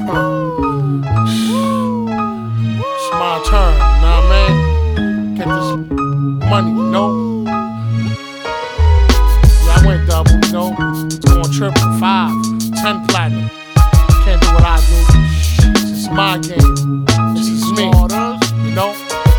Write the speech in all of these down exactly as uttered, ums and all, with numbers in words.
on. It's my turn, nah man. Get this money, you know? Yeah, I went double, you know? It's going triple, five, ten platinum. Can't do what I do. This is my game. This is me, you know?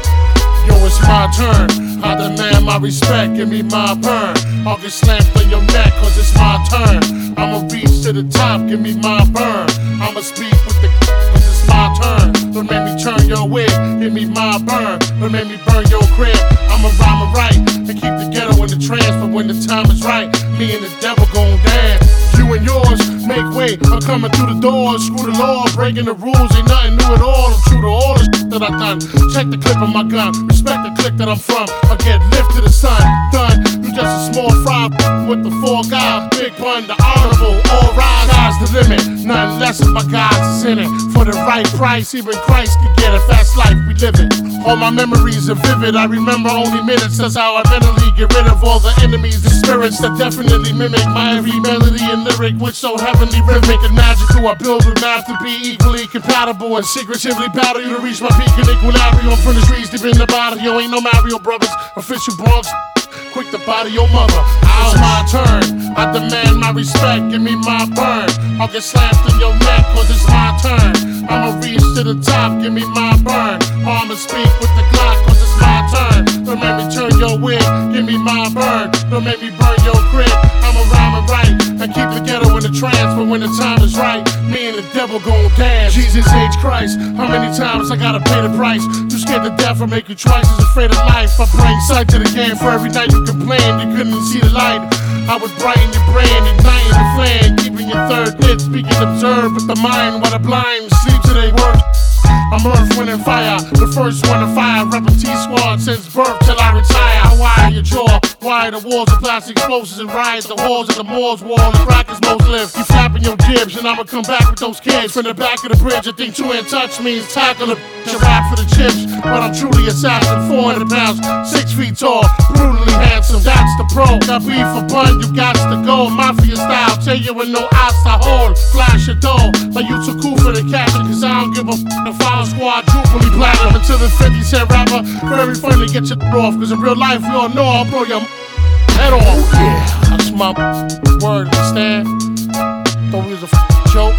Yo, it's my turn. I demand my respect, give me my burn. I'll get slammed on your neck, cause it's my turn. I'ma reach to the top, give me my burn. I'ma speak with the cause it's my turn. Don't make me turn your wig, give me my burn. Don't make me burn your crib. I'ma rhyme it right and keep the ghetto in the trance. But when the time is right, me and the devil gon' dance. You and yours, make way, I'm coming through the doors. Screw the law, breaking the rules, ain't nothing new at all. I'm true to all the shit that I done. Check the clip of my gun, respect the clique that I'm from. I get lift to the sun, done. You just a small fry with the four guys. Big pun, the honorable, all rise. Sky's the limit, nothing less if my guys is in it. For the right price, even Christ can get it. Fast life, we live it. All my memories are vivid. I remember only minutes. That's how I mentally get rid of all the enemies, the spirits that definitely mimic my every melody and lyric, which so heavenly rhythmic and magical. I build with math to be equally compatible and secretively battle you to reach my peak in equilibrium. From the trees deep in the bottom, yo, ain't no Mario Brothers. Official Bronx, quick to body your mother. It's my turn. I demand my respect, give me my burn. I'll get slammed in your neck, cause it's my turn. I'ma reach to the top, give me my burn. I'ma speak with the Glock, cause it's my turn. Don't make me turn your wig, give me my burn. Don't make me burn your crib. I'ma rhyme it right and keep the ghetto in the trance. But when the time is right, me and the devil gon' dance. Jesus H. Christ, how many times I gotta pay the price? You scared to death, I make you twice as afraid of life. I bring sight to the game for every night you complained you couldn't see the light. I would brighten your brain, igniting the flame, keeping your third hit, speaking observe with the mind while the blind sleep till they work. I'm earth, wind, and fire, the first one to fire. Reppin' T-Squad since birth till I retire. I wire your jaw, wire the walls of plastic explosives and riots. The walls of the Moors wall, the crackers most live. You flapping your jibs and I'ma come back with those kids. From the back of the bridge, I think two and touch means tackle the bitch. I rap for the chips, but I'm truly assassin. four hundred pounds, six feet tall, brutally handsome, that's the pro. Got beef for bun, you got to go. Mafia style, tell you with no eyes to hold. Flash your dough, like you too cool for the caption. Cause I don't give a f the follow squad, jubilee platinum. Until the fifty cent rapper, very funny to get your off. Cause in real life, you all know I'll blow your head off. Yeah, that's my word, understand? Thought we was a f joke.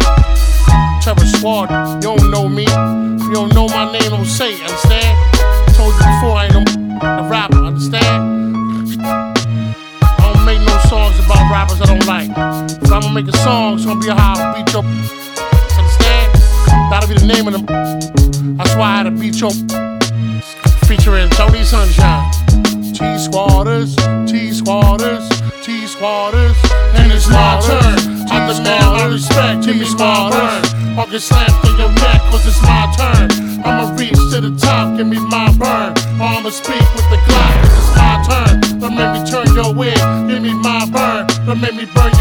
Terror Squad, you don't know me. If you don't know my name, don't say it, understand? Told you before, I ain't no a rapper, understand? I don't make no songs about rappers I don't like. If I'm gonna make a song, it's gonna be how I beat your understand? That'll be the name of them. That's why I had to beat your featuring Tony Sunshine. T-Squatters, T-Squatters, T-Squatters, and it's my turn. I demand my respect, give me my burn. I'll get slammed in your neck, cause it's my turn. I'ma reach to the top, give me my burn. I'ma speak with the Glock, cause it's my turn. Don't make me turn your wig, give me my burn. Don't make me burn